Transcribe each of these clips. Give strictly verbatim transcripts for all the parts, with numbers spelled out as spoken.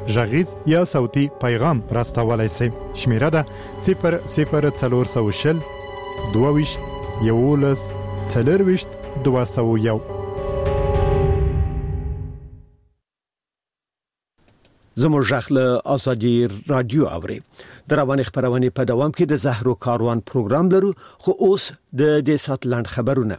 غږیز یا صوتي پیغام راستولای شئ. شمیره ده صفر صفر څلور سوه شل دوه ویشت یولس څلرویشت دوه سوه یو. زموږ غږ له ازادي رادیو اوري. د رواني خبرونه په دوام کې د زهرو کاروان پروګرام لرو، خو اوس د دې سات لاند خبرونه.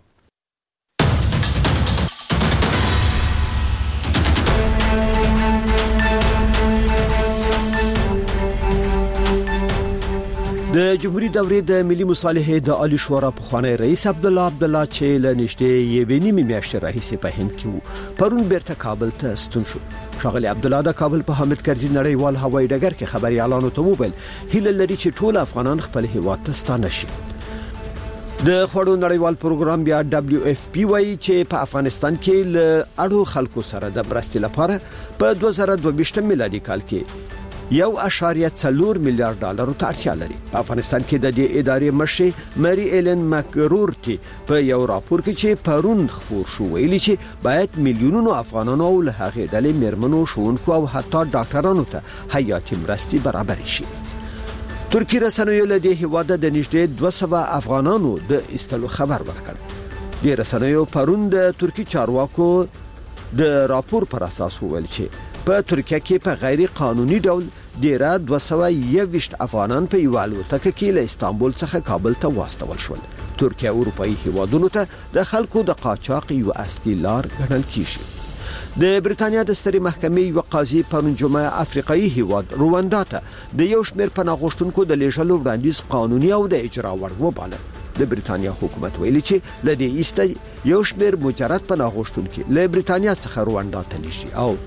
د جمهوریت دورې د ملي مصالحې د عالی شورا پخوانی رئیس عبدالله عبدالله چې له نږدې یوې نیمې میاشتې راهیسې په هند کې وو، پرون بیرته کابل ته ستون شو. ښاغلی عبدالله د کابل په حامد کرزي نړیوال هوایي ډګر کې خبريالانو ته وویل هیله لري چې ټول افغانان خپل هیواد ته ستانه شي. د خوړو نړیوال پروګرام بیا دبليو اف پی وایي چې په افغانستان کې له اړو خلکو سره د مرستې لپاره په دوه زره دوه ویشت میلادي کال کې یو اشاریه څلور میلیارډ ډالر ته اړتیا لري. په افغانستان کې د دې ادارې مشر مری ایلن مکرورټي په یو راپور کې چې پرون خبر شو ویلي چې باید میلیونونو افغانانو له هغه ډلې مرمنو شونکو او حتی ډاکټرانو ته حیاتي مرستې برابر شي. ترکی رسنیو له دې هیواد د نږدې دوه سوه افغانانو د استلو خبر ورکړ. د رسنیو پرون د ترکی چارواکو د راپور پر اساس ویل چې په ترکیه کې په غیر قانوني ډول ډیره دوه سوه یوویشت افغانان په یو الوتکه کې له استانبول څخه کابل ته واستول شول. ترکیه اروپאי هیوادونو ته د خلکو د قاچاق یو اصلي لار ګڼل کیږي. د بریتانیا د سترې محکمې یو قاضي پرون جمعه افریقایي هیواد رواندا ته د یو شمېر پناه غوښتونکو د لیږلو وړاندیز قانوني او د اجرا وړ وباله. د بریتانیا حکومت ویلي چې له دې ایسته یو شمېر مجرد پناه غوښتونکي له بریتانیا څخه رواندا ته لیږي. او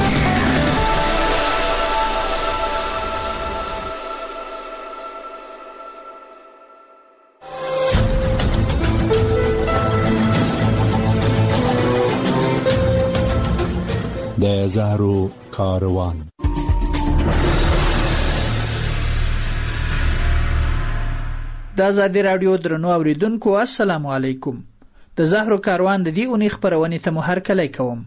د زهرو کاروان. د آزادي رادیو درنو اوریدونکو السلام علیکم. د زهرو کاروان د دې اونۍ خبرونه ته مو هرکلی کوم.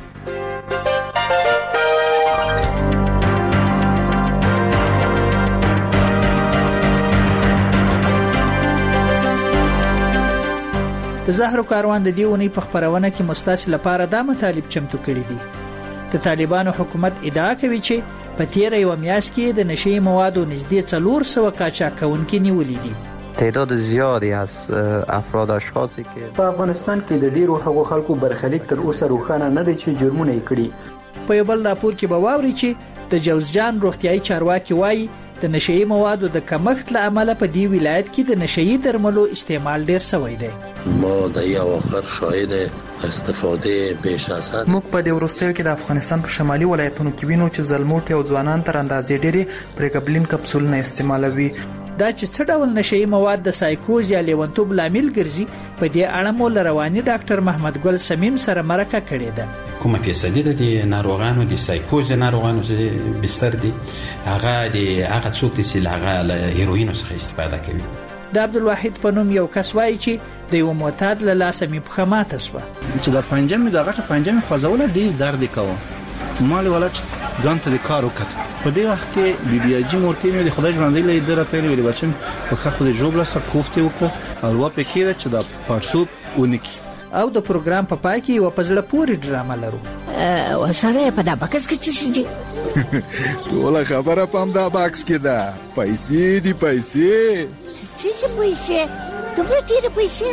د زهرو کاروان د دې اونۍ په خبرونه کې مستاس لپاره دا مطالب چمتو کړي دي. د طالبانو حکومت ادعا کوي چې په تیر یو میاشت کې د نشئی موادو نږدې څلور سوه قاچاقونکي نیولې دي. تعداد زیادی از افراد اشخاصی که په افغانستان کې د ډیرو هغو خلکو برخلیک تر اوسه روښانه نه دی چې جرمونه یې کړي. په یو بل راپور کې به واوري چې د جوزجان روغتیايي چارواکي وایي د نشئی موادو د کمښت له امله په دې ولایت کې د نشئی درملو استعمال ډیر شوی دی. ما د یو اخر شاهد استفاده بیش از حد موږ په دې وروستیو کې د افغانستان په شمالي ولایتونو کې وینو چې زلموټي او ځوانان تر اندازې ډېرې پریګبلین کپسولونه استعمالوي. دا چې څه ډول نشئی مواد د سایکوز یا لیونتوب لامل ګرځي په دې اړه مو رواني ډاکټر محمد ګل سمیم سره مرکه کړې ده. کومه فیصدي د ناروغانو د سایکوز ناروغانو چې بستر دي هغه د هغه څوک چې هغه له هیروین څخه استفاده کوي. د عبدالواحد په نوم یو کس وایي چې د یو معتاد له لاسه مې پښه ماته شوه چې د پنجم د غټه پنجم خوځول ډیر درد کوي. مال ولچ ځان ته کار وکړ. په دې وخت کې بي بي اجي مور کې د خدای ژوندۍ له دره پیل ویل بچم په خپل جوړ لاسه کوفته وکړه الوا پکې چې د پارسوب ونکي. او د پروګرام په پای کې یو پزړه پوری ډرامه لرو. او سره په دا بکس کې څه شي؟ ټول خبره پام دا باکس کې ده. پیسې دي پیسې. څه پیسې؟ دومره ډېرې پیسې؟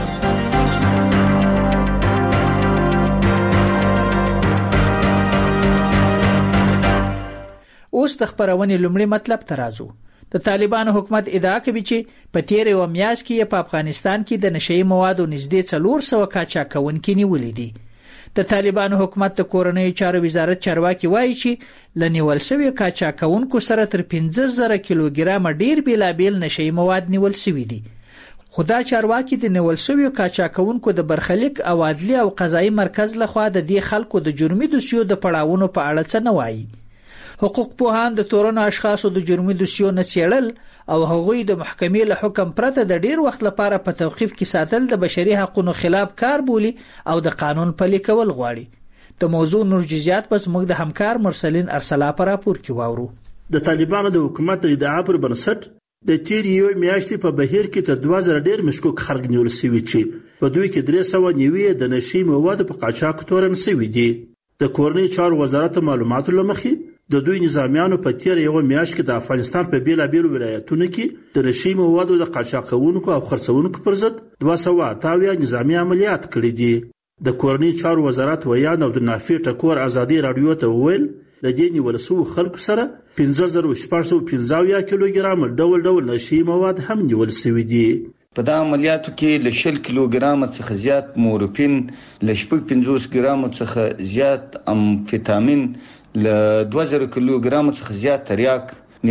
اوس د خبرونې لومړی مطلب ته راځو. د طالبانو حکومت ادعا کوي چې په تیر یو میاشت کې په افغانستان کې د نشئی موادو نږدې څلور سوه قاچاقونکي نیولې دي. د طالبانو حکومت د کورنیو چارو وزارت چارواکي وایي چې ل نیول شوی قاچاقونکو سره تر پنځه زره کیلوګرام ډیر بیلابیل نشئی مواد نیول شوی دي. خدا چارواکي د نیول شوی قاچاقونکو د برخلیک او عدلی او قضایي مرکز لخوا د دې خلکو د جرمي دوسیو د پړاوونو په اړه څه نه وایي. حقوق پوهان د تورن اشخاصو د جرمي دوسیو نه څېړل او هغوی د محکمې له حکم پرته د ډیر وخت لپاره په توقیف کې ساتل د بشري حقوقو خلاف کار بولي او د قانون پلي کول غواړي. د موضوع نور جزئیات پس موږ د همکار مرسلین ارسلا پر راپور کې واورو. د طالبانو د حکومت د ادعا پر بنسټ د تیر یو میاشتې په بهیر کې تر دوه زره ډیر مشکوک خلک نیول شوي چې په دوی کې درې سوه نیوي د نشي موادو په قاچاق تورن شوي دي. د کورنۍ چارو وزارت معلوماتو لمخې د دوی نظامیانو په تیر یو میاشت کې د افغانستان په بیلابیلو ولایتونو کې د نشي موادو د قاچاقونکو او خرڅونکو پر ضد دوه سوه اته اویا نظامي عملیات کړي دي. د کورنۍ چارو وزارت ویان او د نافع ټکور ازادي رادیو ته وویل د دې نیول شوو خلکو سره پنځه زره شپږ سوه پنځه اویا کیلوګرام ډول ډول نشي مواد هم نیول شوي دي. په دا عملیاتو کې له شل کیلوګرام څخه زیات مورفین، له شپږ پنځوس ګرام څخه زیات امفیتامین، له دوه زره کیلوګرام څخه زیات تریاک،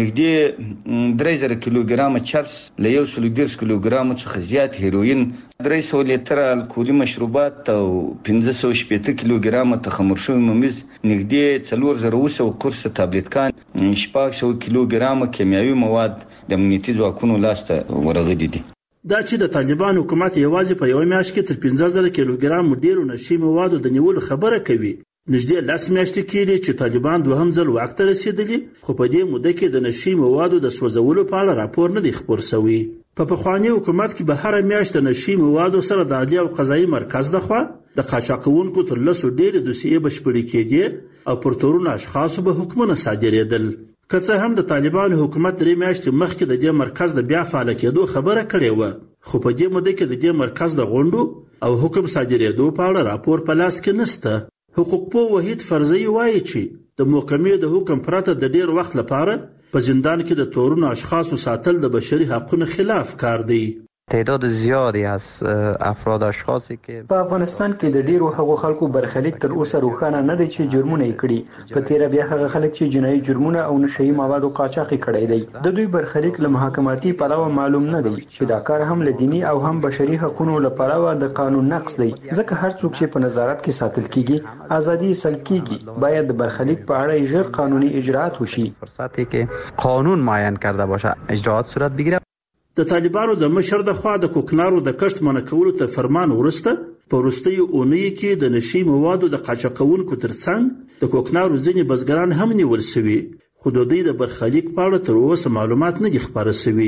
نږدې درې زره کیلوګرام چرس، له یو سل دېرش کیلوګرام څخه زیات هیروین، درې سوه لیتره الکولي مشروبات او پنځه سوه شپېته کیلوګرام تخمر شوی ممیز، نږدې څلور زره اووه سوه قرص تابلیتکان، شپږ سوه کیلوګرام کیمیاوي مواد د امنیتي ځواکونو لاسته ورغلي دي. دا چې د طالبان حکومت یوازې په یو میاشت کې تر پنځه زره کیلوګرام ډیرو نشي موادو د نیولو خبره کوي. نږدې لس میاشتې کېږي چې طالبان دوهم ځل واک ته رسېدلي، خو په دې موده کې د نشي موادو د سوځولو په اړه راپور نه دی خپور شوی. په پخواني حکومت کې به هره میاشت د نشي موادو سره د عدلیه او قضایي مرکز لخوا د قاچاقونکو تر لسو ډېرې دوسیې بشپړې کېدې او پر تورونو اشخاصو به حکمونه صادرېدل. که څه هم د طالبانو حکومت درې میاشتې مخکې د دې مرکز د بیا فعاله کېدو خبره کړې وه، خو په دې موده کې د دې مرکز د غونډو او حکم صادرېدو په اړه راپور په لاس کې نشته. حقوقپوه وحید فرزي وایي چې د محکمې د حکم پرته د ډیر وخت لپاره په زندان کې د تورونو اشخاصو ساتل د بشري حقوقو خلاف کار دی. تعداد زیادی از افراد اشخاصی که په افغانستان کې د ډیرو هغو خلکو برخلیک تر اوسه روښانه نه دی چې جرمونه یې کړي. په تیره بیا هغه خلک چې جنایي جرمونه او نشهیي موادو قاچاق کړی دی، د دوی برخلیک له محاکماتي پلوه معلوم نه دی چې دا کار هم له دینی او هم بشري حقوقو له پلوه د قانون نقض دی، ځکه هر څوک چې په نظارت کې ساتل کیږي ازادي یې سلب کیږي. باید د برخلیک په اړه ژر قانوني اجراءات وشي. فرصتی که قانون معین کرده باشه اجراءات صورت بگیره. د طالبانو د مشر د خوا د کوکنارو د کښت منع کولو ته فرمان ورسته په وروستیو اونیو کې د نشي موادو د قاچاقونکو ترڅنګ د کوکنارو ځینې بزګران هم نیول شوي، خو د دوی د برخلیک په اړه تر اوسه معلومات نه دي خپاره شوي.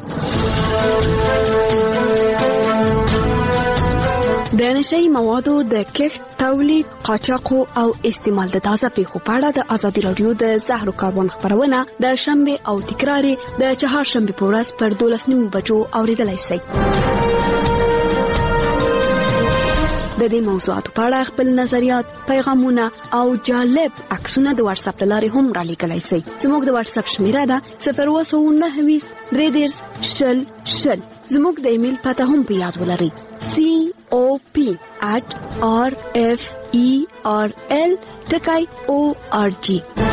د نشهیي موادو د کښت، تولید، قاچاق او استعمال د تازه پیښو په اړه د ازادي رادیو د زهرو کاروان خبرونه د شنبه او تکرار د چهارشنبه په ورځ پر دولس نیمو بجو اوریدلای شئ. د دې موضوعاتو په اړه خپل نظریات، پیغامونه او جالب عکسونه د واتس اپ لارې هم را لیږلی شئ. زموږ د واتس اپ شمیره ده صفر اووه سوه نهه ویشت درې دېرش شل شل. زموږ د ایمیل پته هم په یاد ولرئ: سی او پی at r f e r l dot org.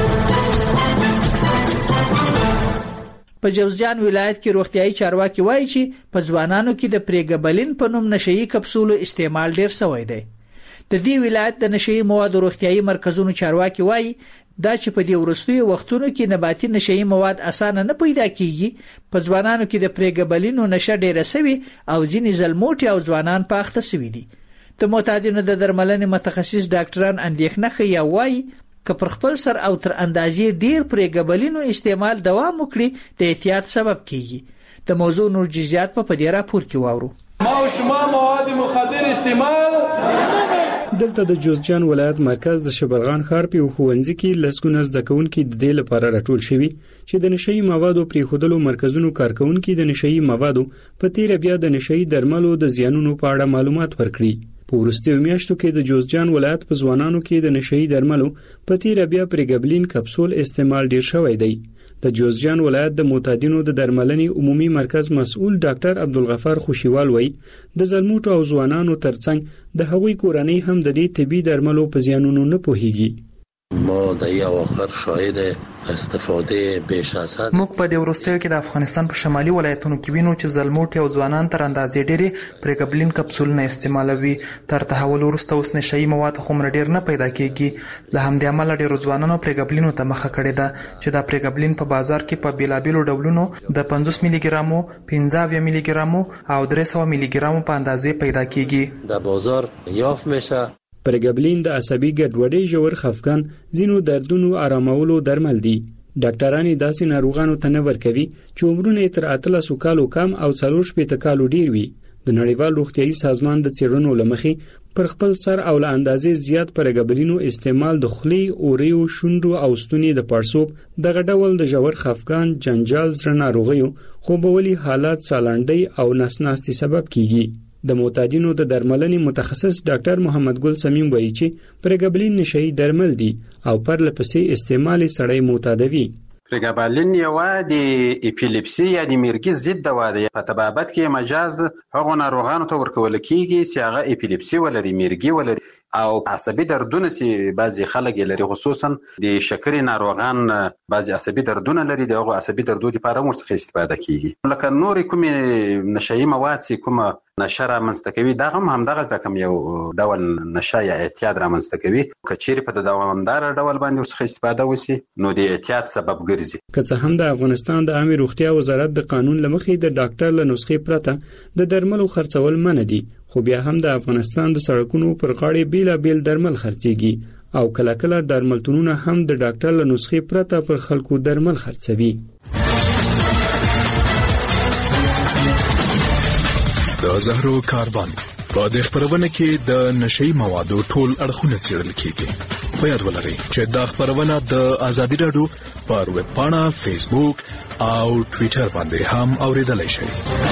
په جوزجان ولایت کې روغتيایي چارواکي وایي چې په ځوانانو کې د پریګبلین په نوم نشهیي کپسولو استعمال ډیر شوی دی. د دې ولایت د نشهیي موادو روغتيایي مرکزونو چارواکي وایي دا چې په دې وروستیو وختونو کې نباتي نشهیي مواد اسانه نه پیدا کیږي. په ځوانانو کې د پریګبلینو نشه ډیره شوی او ځینې زلموټي او ځوانان پاخته شوي دي. د معتادینو د درملنې متخصص ډاکټران اندېښنه ښیي، وایي که پر خپل سر او تر اندازې ډیر پریګبلینو استعمال دوام وکړي د احتیاط سبب کیږي. د موضوع نور جزئیات په دې راپور کې واورو. ما او شما مواد مخدر استعمال. دلته د جوزجان ولایت مرکز د شبرغان ښار په ښوونځي کې لسګونه زده کوونکي د دې لپاره راټول شوي چې د نشهیي موادو پریښودلو مرکزونو کارکونکي د نشهیي موادو په تیره بیا د نشهیي درملو د زیانونو په اړه معلومات ورکړي. په وروستیو میاشتو کې د جوزجان ولایت په ځوانانو کې د نشهیي درملو په تیره بیا پریګبلین کپسول استعمال ډیر شوی دی. د جوزجان ولایت د معتادینو د درملنې عمومي مرکز مسؤل ډاکټر عبدالغفار خوشیوال وایي د زلموټو او ځوانانو ترڅنګ د هغوی کورنۍ هم د دې طبي درملو په زیانونو نه پوهیږي. ما د یو آخر شاهد استفاده بیش از حد موږ په دې وروستیو کې د افغانستان په شمالي ولایتونو کې وینو چې زلموټي او ځوانان تر اندازې ډېرې پریګبلین کپسولونه استعمالوي. تر تحول وروسته اوس نشهیي مواد خمر ډېر نه پیدا کیږي. له همدې امله ډېرو ځوانانو پریګبلینو ته مخه کړې ده چې دا پریګبلین په بازار کې په بیلابیلو ډولونو د پنځوس میلي ګرامو، پنځه اویا میلي ګرامو او درې سوه میلي ګرامو په اندازې پیدا کیږي. در بازار یافت میشه. پرګبلین د عصبي ګډوډۍ ژور خفګان ځینو دردونو آرامولو درمل دي. ډاکټران داسې ناروغانو ته نه ورکوي چې عمرونه تر اتلسو کالو کم او څلور شپېته کالو ډیر وي. د نړیوال روغتیايي سازمان د څېړنو لمخې پر خپل سر او له اندازې زیات پرګبلینو استعمال د خولې، اوریو، شونډو او ستوني د پړسوب دغه ډول د ژور خفګان، جنجال، زړه ناروغیو، خوبولي حالات، سالنډۍ او نسناستي سبب کیږي. د معتادینو د درملنې متخصص ډاکټر محمد ګل سمیم وایي چې پرګبلین نشئی درمل دي او پر لپسې استعمال سړی معتادوي. پرګبلین یو د اپیلیپسي یا د مرګي ضد دوا ده. په طبابت کې مجاز هغو ناروغانو ته ورکول کیږي چې هغه اپیلیپسي ولري، مرګي ولري او عصبي دردونه چې بعضي خلک لري، خصوصا د شکرې ناروغان بعضي عصبي دردونه لري، دغه عصبي دردو لپاره ورڅخه استفاده کیږي. لکه نور کوم نشئی مواد چې کوم نشه رامنځته کوي دغه هم همدغه رقم یو ډول نشه یا اعتیاد رامنځته کوي. که چیرې په دوامدار ډول باندې ورڅخه استفاده وشي نو د اعتیاد سبب ګرځي. که څه هم د افغانستان د عامه روغتیا وزارت د قانون لمخې د ډاکټر له نسخې پرته د درملو خرڅول منع دي، خو بیا هم د افغانستان د سړکونو پر غاړې بیلابیل درمل خرڅيږي او کله کله درملتونونه هم د ډاکټر له نسخې پرته پر خلکو درمل خرڅوي. د زهرو کاروان په دې خبرونه کې د نشئی موادو ټول اړخونه څېړل کیږي. په یاد ولرئ چې دا خبرونه د ازادي راډیو پر ویب پاڼه، فیسبوک او ټوئیټر باندې هم اوریدلای شئ.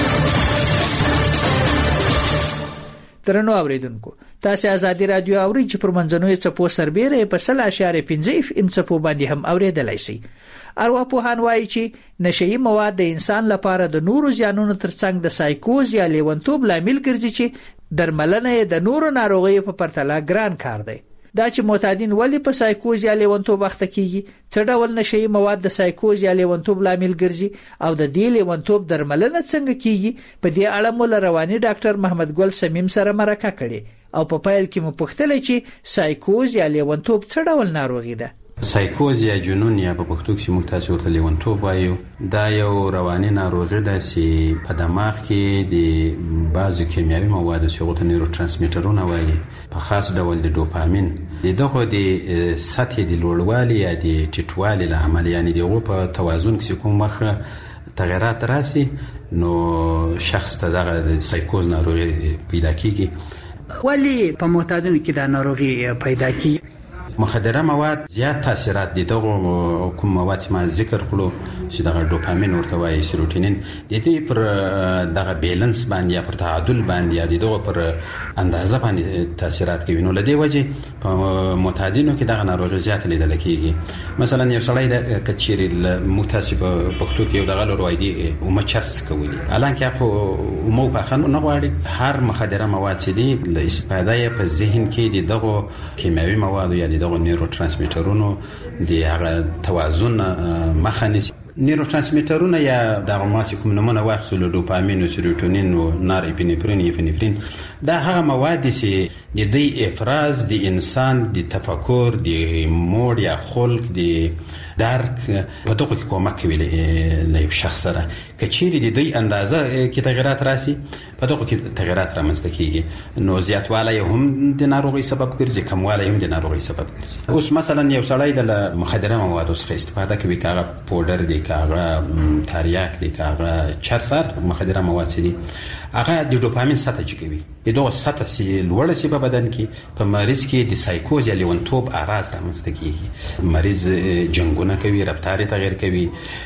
درنو اوریدونکو، تاسو ازادي رادیو اورئ چې پر منځنوي چپو سربېره په سل اشاره پنځه اف ام چپو باندې هم اوریدلای شئ. ارواپوهان وایي چې نشئی مواد د انسان لپاره د نورو زیانونو ترڅنګ د سایکوز یا لیونتوب لامل ګرځي چې درملنه د نورو ناروغیو په پرتله ګران کار دی. دا چې معتادین ولی په سایکوز یا لیونتوب اخته کیږي، څه ډول نشئی مواد د سایکوز یا لیونتوب لامل ګرځي او د دې لیونتوب درملنه څنګه کیږي، په دې اړه مو رواني ډاکټر محمد ګل سمیم سره مرکه کړې او په پیل کې مو پوښتنه چې سایکوز یا لیونتوب څه ډول ناروغي ده. سایکوز یا جنون یا په پښتو کې موږ تاسو ورته لیونتوب وایو، دا یو رواني ناروغي ده چې په دماغ کې د بعضو کیمیاوي موادو چې هغوی ته نیورو ترانسمیټرونه وایي، په خاص ډول د ډوپامین د دغه د سطحې د لوړوالي یا د ټیټوالي له امله، یعنی د هغو په توازن کې کوم مخه تغیرات راسي نو شخص ته دغه د سایکوز ناروغي پیدا کیږي. ولی په معتادینو کې دا ناروغي پیدا کیږي؟ مخدره مواد زیات تاثیرات دي. دغه کوم مواد چې ما ذکر کړو چې دغه ډوپامین ورته وایي، سیروټونین، د دې پر دغه بیلانس باندې یا پر تعادل باندې یا دغه پر اندازه باندې تاثیرات کوي. نو لدې وجه په معتادینو کې دغه ناروغي زیات لیدل کیږي. مثلا یو سړی د کچيري متاسف پښتو کې یو دغه روایتي او مچرس کوي، الانکه خو مو په خن نه غواړي. هر مخدره مواد چې دي ل استفاده په ذهن کې د دغه کیمیاوي مواد یا دغه نیورو ترانسمیټرونو د هغه توازن مخه نیسي. نیورو ترانسمیټرونه یا دغه ماسي کوم نمونه واخلو، ډوپامین او سیروټونین او نار اپینفرین اپینفرین، دا هغه مواد دي چې د دې افراز د انسان د تفکر، د موډ یا خلق، د درک په توګه کې کومک کوي له یو شخص سره. کچېری د دې اندازه کې تغیرات راسي، په توګه کې تغیرات رامنځته کیږي، نو زیاتوالی هم د ناروغي سبب ګرځي، کموالی هم د ناروغي سبب ګرځي. اوس مثلا یو سړی د مخدره موادو څخه استفاده کوي، کاغه پودر دی، کاغه تریاک دی، کاغه چرسر، مخدره مواد دي، هغه د ډوپامین سطح چکوي. دغه سطح چې لوړه شي په بدن کې، په مریض کې د سایکوز یا لیونتوب اعراض رامنځته کیږي. مریض جنګونه کوي، رفتار تغیر کوي،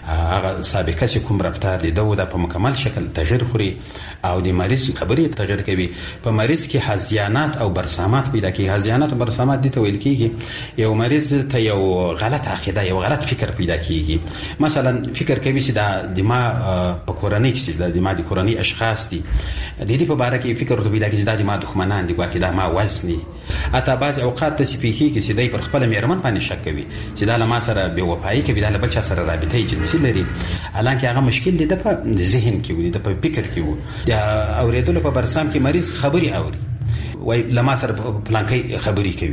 هغه سابقه چې کوم رفتار دی دغه په مکمل شکل تغیر خوري او د مریض خبرې تغیر کوي. په مریض کې هزیانات او برسامات پیدا کیږي. هزیانات او برسامات دي ته ویل کیږي یو مریض ته یو غلط عقیده، یو غلط فکر پیدا کیږي. مثلا فکر کوي چې د دماغ په کورنۍ کې د دماغ د کورنۍ اشخاص دي، د دې په اړه کې فکر ورته پیدا کیږي چې د ما دښمنان دي، واکې دا ما وزني. اته بعض اوقات ته سپیخي کې چې دای پر خپل میرمن باندې شک کوي چې دا لما سره بے وفایي کوي، دا له بل چا سره رابطه جنسي لري، الانکه هغه مشکل دی د په ذهن کې وي، د په فکر کې وي. دا اوریدل په برسام کې مریض خبري اوري، وای لما سره پلانکې خبري کوي،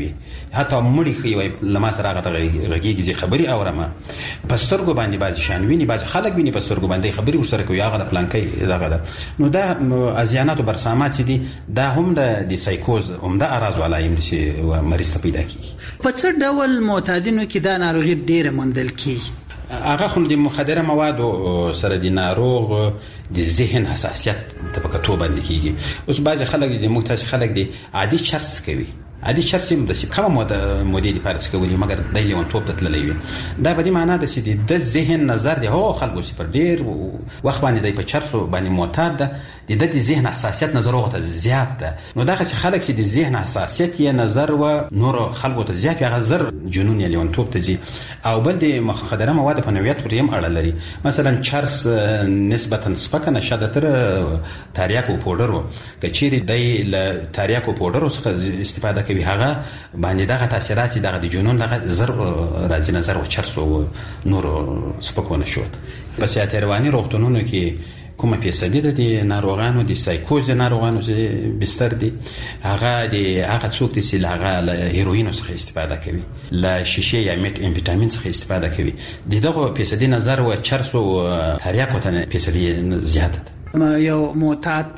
حتی مړی خي وای لما سره هغه غږیږي خبري اورم پسترګو باندې باز شان ویني باز خلک ویني پسترګو باندې خبري ورسره کوي هغه د پلانکې دغه ده. نو دا ازیانات او برسامات دي دا هم د سایکوز هم د اراز ولایم دي مریض ته پیدا کیږي. په څه ډول معتادینو کې دا ناروغي ډیره موندل کیږي؟ هغه خو د مخدره موادو سره د ناروغ د ذهن حساسیت طبقاتو باندې کیږي. اوس بعض خلک د مختلف خلک د عادي چرس کوي عادي چرس هم د سیکه موده مودې لپاره څکولي مګر د لیونتوب ته تللی وي. دا به د معنا د سې د ذهن نظر دی هو خلکو سي پر ډیر وخت باندې د په چرس باندې معتاد ده د د ذهن حساسیت نظر وغته زیات ده. نو دا چې خلک چې د ذهن حساسیت یې نظر و نور خلکو ته زیات هغه زر جنون یا لیونتوب ته زی او بل د مخدره مواد په نوعیت پرې هم اړه لري. مثلا چرس نسبتا سپک نشه ده تر تریاکو پودر کچيري د تریاکو پودر څخه استفاده کوي هغه باندې دغه تاثیرات دغه د جنون دغه زر راځي نظر او چرس او نور سپکونه شوت. پس یا تروانی روغتونونو کې کومه فیصدي د ناروغانو د سایکوز ناروغانو بستر دي هغه د هغه څوک چې هغه هیروین څخه استفاده کوي لا شیشه یا میت امفیتامین څخه استفاده کوي دغه فیصدي نظر او چرس او تریاکو ته فیصدي زیاته ده. یو معتاد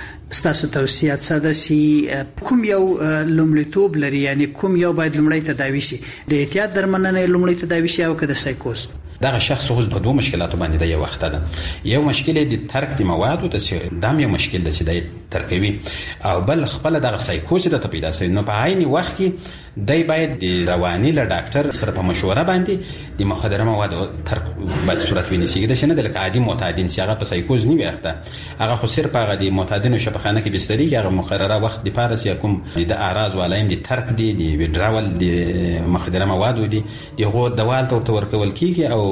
ستاسو توصیه څه ده چې کوم یو لومړیتوب لري یعنی کوم یو باید لومړی تداوی شي د احتیاط درملنه لومړی تداوی شي او که د سایکوز؟ دغه شخص اوس په دوه مشکلاتو باندې د یو وخت ده. یو مشکل د ترک د موادو د دام یو مشکل د سیده ترکوي او بل خپل دغه سایکوز د پیدا سي. نو په عین وخت کې دای باید د رواني له ډاکټر سره په مشوره باندې د مخدره موادو ترک باید صورت ونیسي. د شنه د عادي معتادین چې هغه په سایکوز نه ویخته هغه خو صرف هغه د معتادینو شفاخانه کې بستري هغه مقرره وخت د پارس یا کوم د اعراض ولایم د ترک دي د وډراول د مخدره موادو دي دغه دوال ته ورکول کیږي او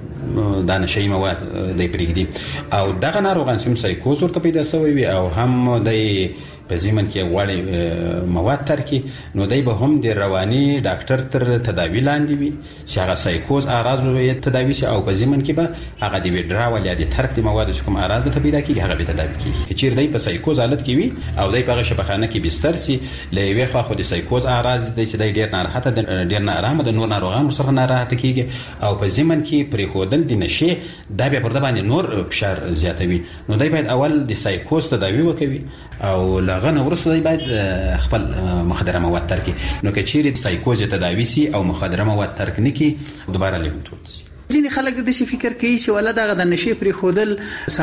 دا نشي مواد د پرېږدي او دغه ناروغان چې سایکوز ورته پیدا شوی وي او هم د په زمن کې غوړي مواد ترکي نو دای به هم د رواني ډاکټر تر تداوی لاندې وي چې هغه سایکوز اعراض یې تداوی شي او په زمن کې به هغه د وډراول یا د ترک د مواد چې کوم اعراض ته پیدا کیږي هغه به تداوی کیږي. چې دای په سایکوز حالت کې وي او دای په شفاخانه کې بستر سي لوي خو د سایکوز اعراض د چې ډیر ناراحته ډیر نارامه د نور ناروغانو سره ناراحته کیږي او په زمن کې پرې خودل د نشه دا به پر باندې نور فشار زیاتوي. نو دای باید اول د سایکوز تداوی وکوي او لغه ورسره دی باید خپل مخدره مواد ترک. نو که چیرې سایکوز تداوی سي او مخدره مواد ترک نکي دوباره لیونتوب شي. ځینې خلک د شي فکر کوي چې ولا دغه د نشي پرې خودل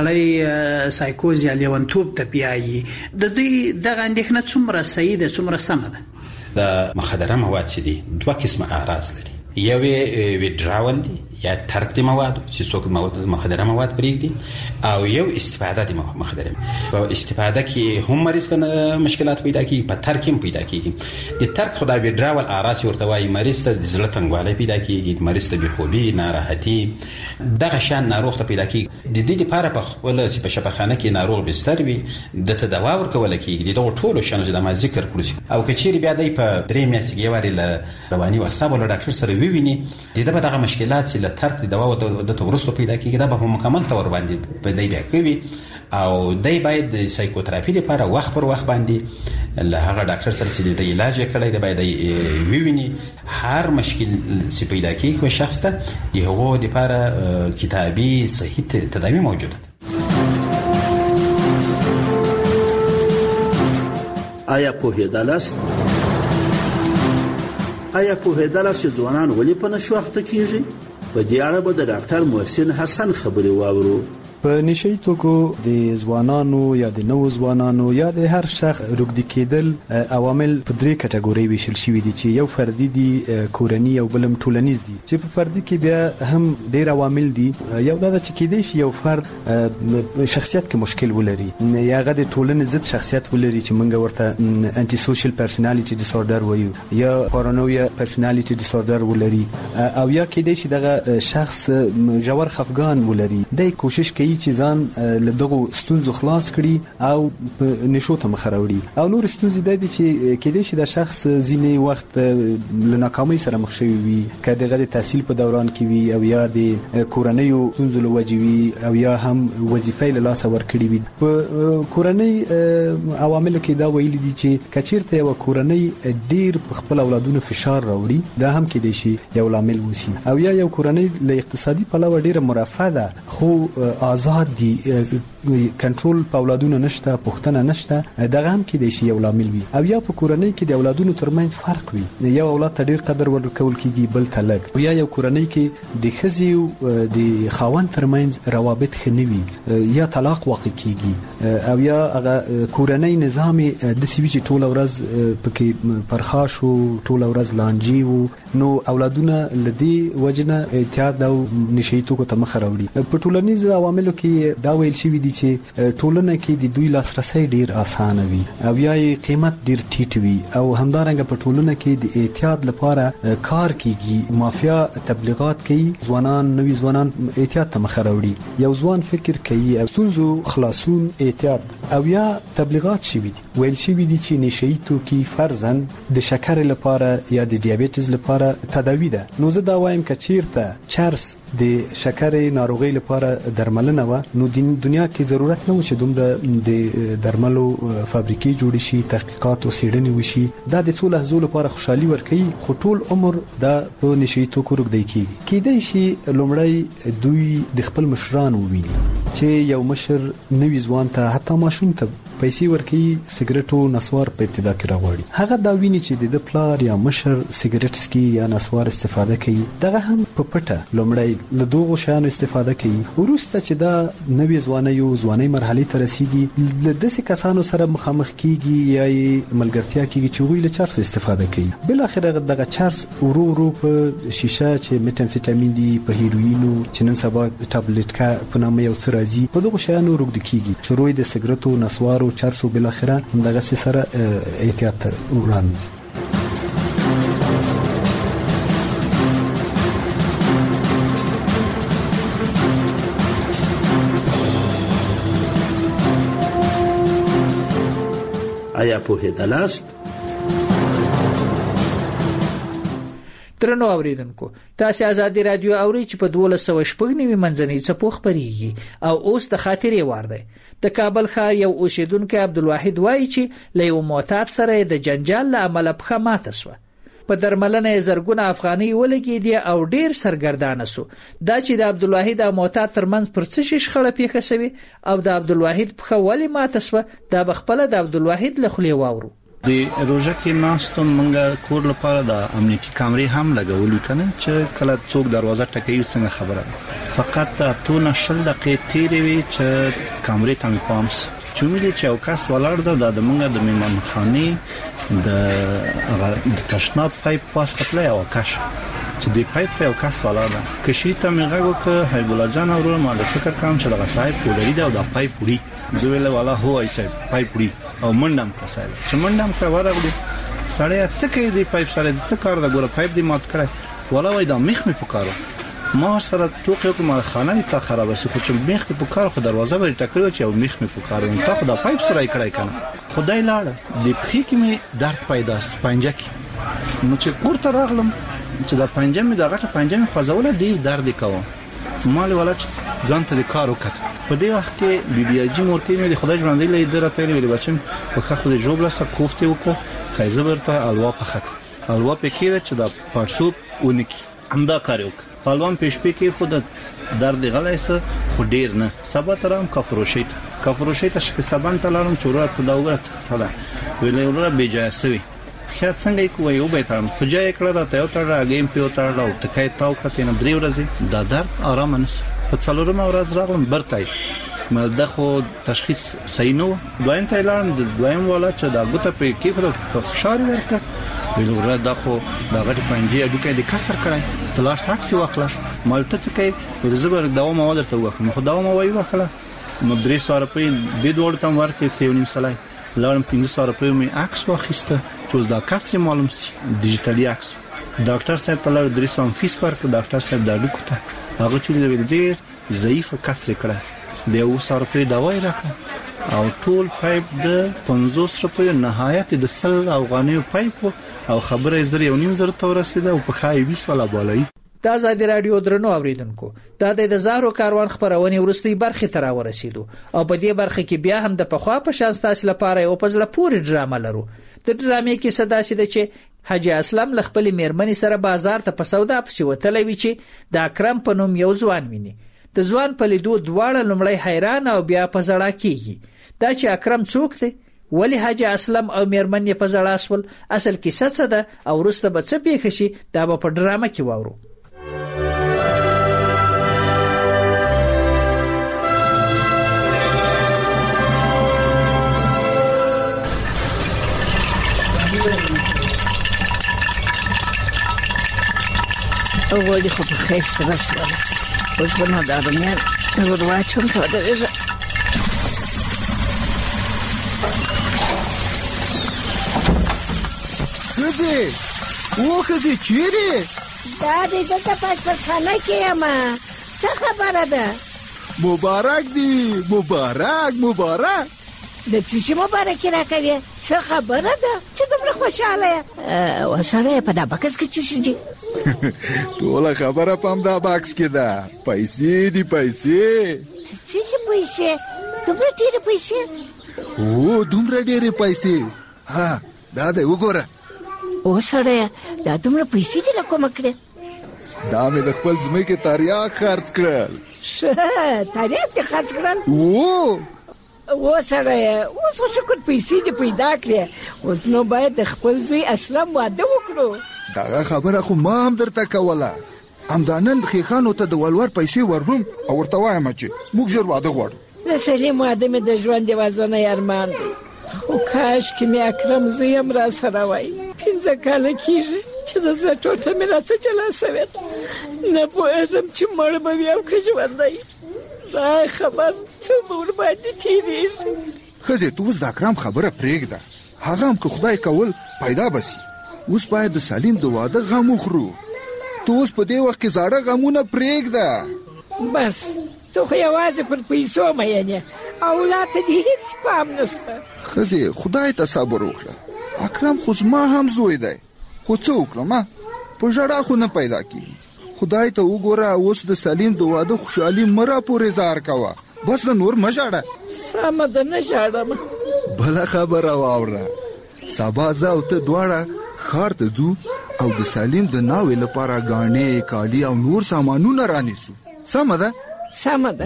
سړی سایکوز یا لیونتوب ته بیایي. د دوی دغه اندېښنه څومره صحیح ده څومره سمه ده؟ د مخدره مواد چې دي دوه قسمه اعراض لري. یو وډراول دي یا ترک د مواد چې څوک مواد مخدره مواد پرېږدي او یو استفاده د مخدره. په استفاده کې هم مریض ته مشکلات پیدا کیږي په ترک هم پیدا کیږي. د ترک خدای وډراول اعراض ورته وايي مریض ته زړه تنګوالی پیدا کیږي مریض ته بېخوبي ناراحتي دغه شان ناروغ ته پیدا کیږي. د دې لپاره په خپل په شفاخانه کې ناروغ بستر وي د تداوا ورکول کیږي د ټولو شانو چې ما ذکر کړو او کچېری بیا د په درې میاشتې کې واري له رواني او اعصاب له ډاکټر سره وویني د دغه مشکلات چې ترک د دوا د تورسو پیدا کیږي دا په مکمل تور باندې په دای بیا کوي او دای باید د سایکوتراپي لپاره وخت پر وخت باندې له هغه ډاکټر سره چې د علاج کړی دی باید ویویني هر مشکل چې پیدا کیږي شخص ته دغه لپاره کتابي صحیح تداوی موجوده. آیا په هدالست آیا په هدالست ځوانان ولې په نشو وخت کیږي؟ په دې اړه به د ډاکټر محسن حسن خبري واورو. په نشي توکو د ځوانانو یا د نوو ځوانانو یا د هر شخص روږدي کېدل عوامل په درې کټګوري ویشل شوي دي چې یو فردي دي کورني او بلم ټولنیز دي. چې په فردي کې بیا هم ډېر عوامل دي. یو دا چې کېدای شي یو فرد شخصیت کې مشکل ولري یا هغه د ټولنې ضد شخصیت ولري چې موږ ورته انټي سوشل پرسونالټي ډیسوردر وایو یا پارانویا پرسونالټي ډیسوردر ولري او یا کېدای شي دغه شخص جوړ خفګان ولري. د کوشش کوي چې ځان له دغه ستونزو خلاص کړي او نشو ته مخ راوړي. او نور ستونزې د دې چې کېدې چې د شخص ځینې وخت له ناکامۍ سره مخ شوی وي، که دغه د تحصیل په دوران کې وي او یا د کورنیو ستونزو له وجې وي او یا هم وظیفې له لاسه ورکړي وي. په کورنۍ عواملو کې دا ویل دي چې کچیرته یو کورنۍ ډیر په خپل اولادونو فشار راوړي، دا هم کېدای شي یو لامل وسی. او یا یو کورنۍ له اقتصادي پلوه ډیره مرفه ده خو آزاد دي، کنټرول په اولادونو نشته، پښتنه نشته، دغه هم کېدای شي یو لامل وي. او یا په کورنۍ کې د اولادونو ترمنځ فرق وي، یو اولاد ته ډیر قدر ورکول کیږي بل ته لږ، یا یو کورنۍ کې د ښځې او د خاوند ترمنځ روابط ښه نه وي یا طلاق واقع کیږي، او یا هغه کورنۍ نظام د سوي چې ټول ورځ پکې پرخاشو ټول ورځ لانجی وو، نو اولادونه لدی وجنه اعتیاد او نشئی توکو ته مخ راوړي. په ټولنیز عواملو کې دا ویل شوی دی چې ټولنه کې د دوی لاسرسي ډیر اسانه وي او یا قیمت ډیر ټیټ وي، او همدارنګه په ټولنه کې د اعتیاد لپاره کار کیږي، مافیا تبلیغات کوي، ځوانان نوی ځوانان اعتیاد ته مخ راوړي. یو ځوان فکر کوي او ستونزو خلاصون اعتیاد او یا تبلیغات شوی دی. ویل شوی دی چې نشئی توکي فرضاً د شکر لپاره یا د دیابیتز لپاره تداوی ده. نو زه دا وایم که چیرته چرس د شکر ناروغي لپاره درملنه و، نو د دنیا کې ضرورت نه و چې دومره د درملو فابریکې جوړ شي، تحقیقات او څېړنې وشي. دا د څو لحظو لپاره خوشحالي ورکوي، خو ټول عمر دا په نشئی توکو روږدی کیږي. کېدای شي لومړی دوی د خپل مشران وویني چې یو مشر نوی ځوان ته حتی ماشوم ته پیسې ورکوي سیګریټ او نسوار په ابتدا کې راغوري، هغه دا ویني چې د پلار یا مشر سیګریټ سکي یا نسوار استفاده کوي، دغه هم په پټه لومړی له دغو شیانو استفاده کوي. وروسته چې دا نوی ځواني او ځواني مرحله ته رسیږي، له داسې کسانو سره مخامخ کیږي یا ملګرتیا کیږي چې وی له چرس استفاده کوي. بل اخر دغه چرس ورو ورو په شیشه چې میتامفیتامین دی، په هیروینو چې نن سبا ټابلیټ کا په نامه یو څه راځي، په دغه شیانو روږدي کیږي. شروع د سیګریټو نسوار او چرسو بل اخره دغه سره احتیاط وړاندې. آیا په هدلاست ترنو اوریدونکو، تاسو آزادي رادیو اوري چې په دوه سوه شپږ نیمه منځنۍ څپو خبريږي او اوس د خاطرې وار دی. د کابل ښار یو اوسیدونکو عبدالواحد وایي چې له یو معتاد سره د جنجال له امله پښه ماته شوه. په درملنه زرګونه افغاني ولګېدې او ډیر سرګردانه سو. دا چې د عبدالواحد او معتاد ترمنځ پر څه شي شخړه پیښه شوې او د عبدالواحد پښه ولې ماته شوه، دا بخپله د عبدالواحد له خولې واورو. د روزه کې ناستم منګه کور لپاره د امنیتي کامرې هم لګولې کنه چې کله څوک دروازه ټکوي څنګه خبره، فقط ته نه شل دقیقې تیرې وي چې کامرې ته مې پام شو چې مې چې یو کس ولاړ ده د منګه د میمنخانه د هغه د تشناب پایپ پاس کتلې او کاش چې د پایپ په یو کس ولاړ ده. کشي ته مې غوږ ک حبیب الله جان اورو ما د فکر کوم چې هغه صاحب پوډری دا د پایپ پوری زویل والا هو ای صاحب پایپ پوری او منډم کسای چې منډم کا ورغلی سړی څه کوي دی پایپ سره څه کار دا ګوره پایپ دی مات کړای ولا وای دا مخ می پکارو ما سره توقع کوم خانه ته خراب شي خو چې مخ په کار خو دروازه به ټکړو چې او مخ می پکارو ته خو دا پایپ سره کړای کنه خدای لاړ د پخې کې می درد پیدا پنجه کې نو چې کور ته راغلم چې دا پنجه می دغه پنجه می خوځول دی درد کوم مال ولا ځان ته کار وکړ په دې وخت کې بي بي اجي مورته مې خدای ژوندۍ لې دره پیلې ویل بچم په خخ د جوړ لاسه کوفته وکړه خایزه ورته الوا په خط الوا په کې چې دا پارسوب اونکی همدا کار وکړ پهلوان پېشپې کې خود درد غلایسه خو ډیر نه سبا ترام کفروشیت کفروشیت شکستبان ته لاړم چورات دا وګړه صدا ویلې ورته بیجاسوي خیات څنګه کوی یو به ترم فجای کړه راته یو تر راګیم پیو تر لاو تکای تاو کته نه درې ورځې دا درد آرام نس په څلورم ورځ راغلم برتای مله خو تشخیص صحیح نو دویم ته اعلان د دویم والا چې دا ګوته په کې خو فشار ورکړ ویلو دا خو دا غټ پنجې اډوکې د کسر کړای تلاش ساکسي واخلا مالته څه کوي ورزبر داو ما ودرته وخت خو داو ما وای واخلا نو درې سوه روپۍ د دوړ تم ورکې سیونیم سلای لارم پنځه سوه روپۍ مې عکس واخیسته چې دا کسر معلوم سي ډیجیټالي عکس ډاکټر صاحب ته لار درې سوه فیس ورکړ ډاکټر صاحب دا ډوکته هغه چې ویل ډیر ضعیف کسر کړه د یو سل روپۍ دوا یې راکړه او ټول پایپ د پنځوس روپیو نهایت د سل افغانیو پایپ او خبره یې زر یو نیم زر ته ورسېده او په ښایي بیس والا بالایي. د ازادي راډیو درنو اوریدونکو دا د زهرو کاروان خبرونه ورستۍ برخه تر ورسېدو او په دې برخه کې بیا هم د پخوا په شان ستاسو لپاره یو پزله پوری ډرامه لرو. د ډرامې کې صدا شي د چې حاجی اسلم لخپل میرمنې سره بازار ته په سودا پسې وتلی وی چې د اکرم په نوم یو ځوان ویني. د ځوان په لیدو دواړه لمړی حیران او بیا په زړه کېږي دا چې اکرم څوک دی، ولی حاجی اسلم او میرمنې په زړه سول، اصل کیسه څه ده او وروسته به څه پیښ شي دا به په ډرامه کې واورو. اولی خب خیلی سبا سوالا باز بنا دارم یار نگرده چون تا داره خزی او خزی چیری؟ دادی دلتا پاش پر خانه که اما چه خبره ده؟ مبارک دی مبارک مبارک د چیشی مبارکی را کوي څه خبره ده چې دومره خوشاله و سره په دا بکس کې چی شي ټول خبره پم دا باکس کې ده پیسې دی پیسې چی شي پیسې دومره ډېرې پیسې او دومره ډېرې پیسې ها دا ده وګوره و سره دا دومره پیسې دې له کومه کړې دا مې د خپل ځمکې تاریاک خرڅ کړل شه تاریاک دې خرڅ کړل او و سره اوس شکر پیسې دې پیدا کړې اوس نو باید د خپل زوی اسلم واده وکړو. دا خبره خو ما هم درته کوله همدانن خیخانو ته د ولور پیسې ورنوم او ورته وایم چې موږ ژر واده غواړو. د سلیم واده مې د ژوند یوازینی ارمان دی خو کاش کې مې اکرم زوی هم را سره وای. پنځه کاله کېږي چې د زړه ټوټه مې راڅه جلا سوې نه پوهېږم چې مړ به وي او که ژوندی. دا خبر څه مور باندې تیریږي. ښځې ته اوس د اکرم خبره پرېږده هغه هم که خدای کول پیدا به سي. اوس باید د سلیم د واده غم وخورو. ته اوس په دې وخت کې زاړه غمونه پرېږده. بس ته خو یوازې پر پیسو مین یې اولاد ته دې هېڅ پام نشته. ښځې خدای ته صبر وکړه. اکرم خو زما هم زوی دی خو څه وکړم په ژړا خو نه پیدا کېږي. خدای ته وګوره اوس د سلیم د واده خوشحالي مره پورې زار کوه بس د نور مه ژاړه. سمه ده نه ژاړم. بله خبره واوره سبا زه او ته دواړه ښار ته ځو او د سلیم د ناوې لپاره ګاڼې کالي او نور سامانونه رانیسو. سمه ده؟ سمه ده.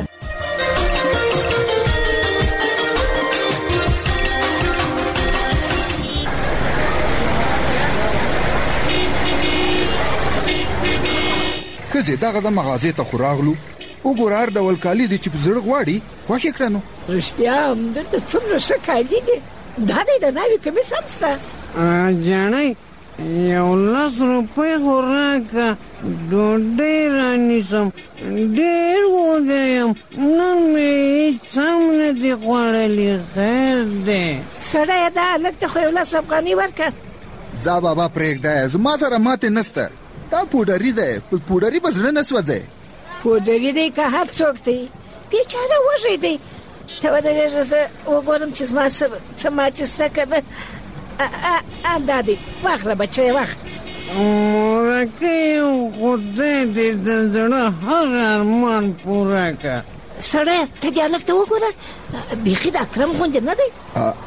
ښځې دغه د مغازې ته خو راغلو وګوره هر ډول کالي دی چې په زړه غواړي خوښ یې کړه. نو رښتیا همدلته څومره ښه کالي دي. دا دی د ناوې کمیس هم شته. جانۍ یو لس روپۍ خو راکړه ډوډۍ رانیسم ډېر وږی یم نن مې هېڅ هم نه دي خوړلي. خیر دی سړیه دا هلک ته خو یو لس افغانۍ ورکړه. ځه بابا پرېږده زما سره ماتې نسته. دا پوډري دی په پوډري به زړه نه سوځی. پوډري دی که هر څوک دی بیچاره وږی دی. ته ودرېږه زه وګورم چې زما سره څه ماتې شته که نه. دا دی واخله بچی واخله. مورکۍ خدای دې د زړه هغه ارمان پوره کړه. سړی ته دې هلک ته وګوره بیخي د اکرم غوندې نه دی.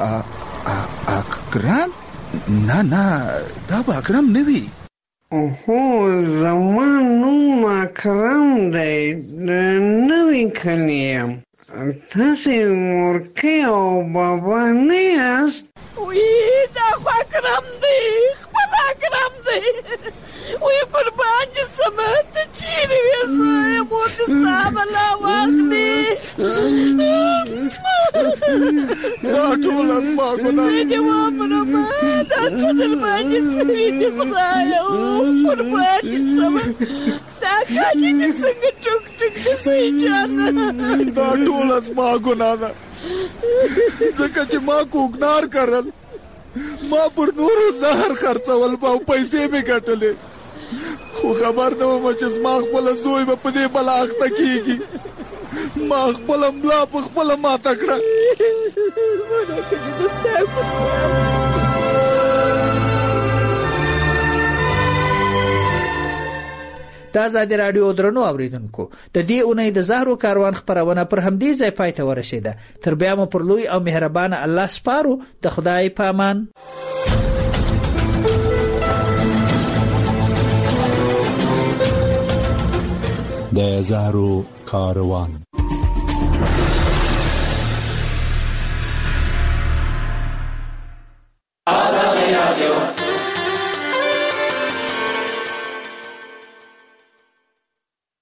اکرم؟ نه نه دا به اکرم نه وي. هو زما نوم اکرم دی د نوي کلي یم. تاسې مورکۍ او بابا نه یاست؟ وی دا خو اکرم دی خپل اکرم دی. وی قربان دې سمه ته چیرې وې زه مور دې ستا بلا واخلي. دا ټوله زما ګناه زه دې ومرمه دا څه در باندې سوي دي خدایه قربان دې سمه دا کالي دې څنګه ټوک ټوک دې سوی جانه. دا ټوله زما ګناه ده ځکه چې ما کوګنار کرل ما پر نورو زهر خرڅول او پیسې مې ګټلې خو خبر نه وم چې زما خپله زوی به په دې بلا اخته کېږي. ما خپل ملا په خپل ماته کړه. د آزادي رادیو درنو اوریدونکو د دې اونۍ د زهرو کاروان خبرونه پر همدې ځای پای ته ورسیده. تر بیا مو پر لوی او مهربان الله سپارو. د خدای پامان. د زهرو کاروان.